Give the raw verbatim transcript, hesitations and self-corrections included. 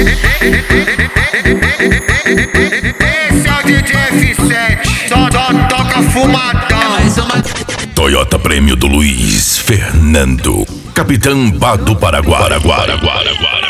Esse é o D J F sete, só, só toca fumadão. Toyota Prêmio do Luiz Fernando, Capitão Pato Paraguara, Guara, Guara, Guara.